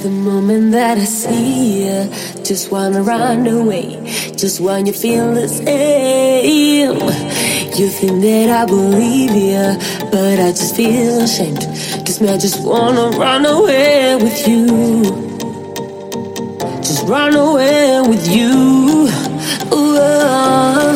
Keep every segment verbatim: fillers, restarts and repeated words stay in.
The moment that I see you, just wanna run away, just when you feel the same. You think that I believe you, but I just feel ashamed. Cause me, I just wanna run away with you. Just run away with you. Ooh, uh.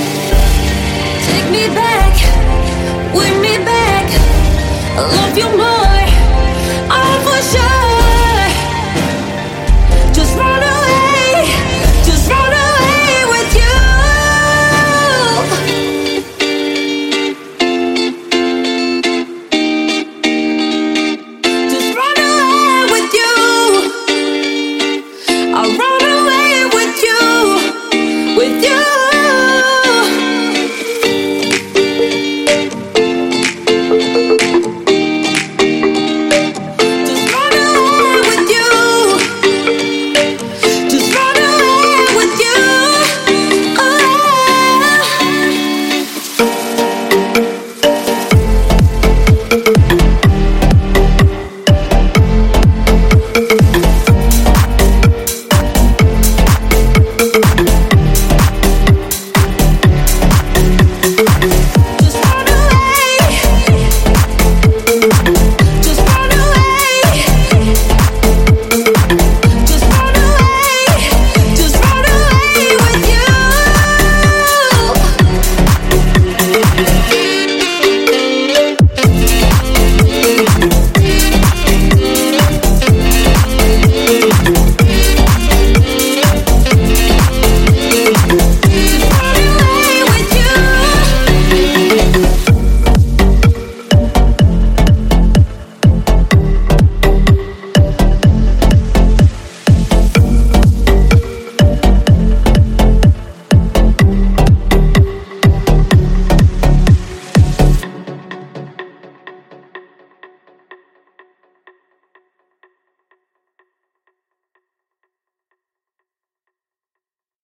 Take me back, win me back. I love you more.